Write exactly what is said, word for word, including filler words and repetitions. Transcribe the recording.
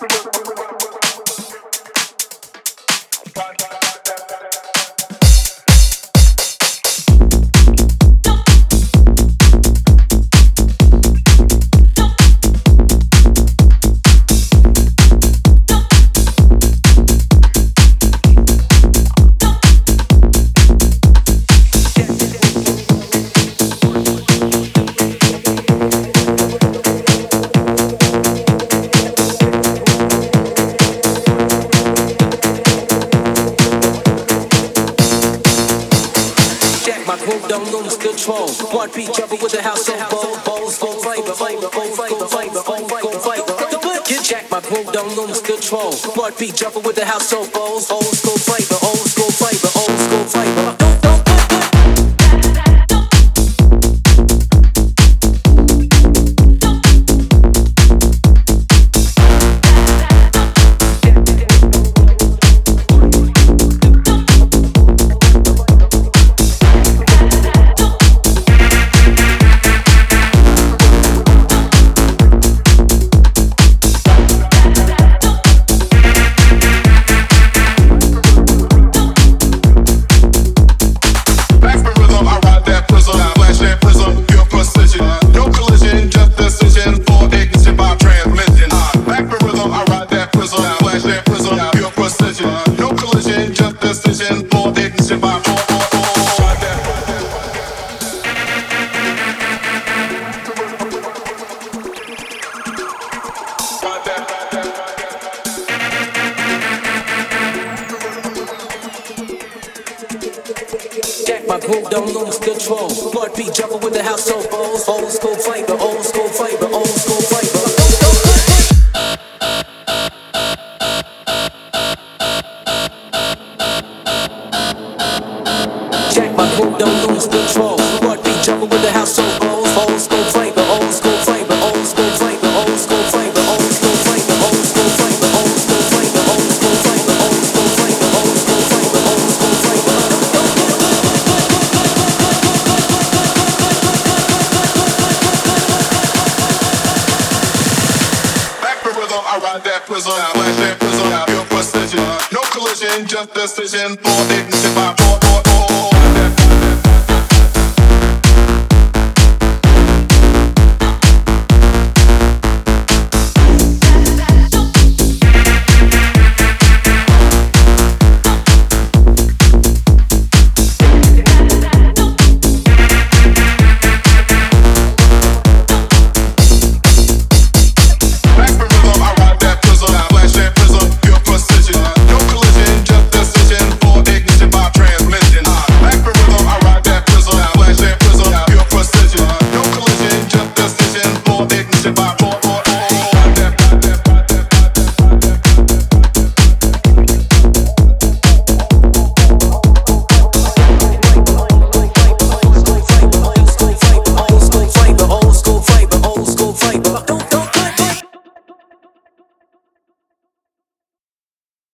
Heartbeat trouble with the house so bold, bowls full flavor, flavor, full flavor, flavor, full flavor, flavor. Get jack, my groove don't lose control. Heartbeat trouble with the house so bold, old school flavor, old school flavor, old school flavor. My groove don't lose control. Heartbeat jumping with the house so bold. Old school flavor, old school flavor, old school flavor. Jack, my groove don't lose control. Heartbeat jumping with the house so bold. Old school flavor, old school flavor, old school flavor, old school flavor, old school flavor, old school flavor, old school flavor, old school flavor, old school flavor, old school flavor, old school flavor. I ride that prism, flash that prism, pure precision. No collision, just decision for ignition by four.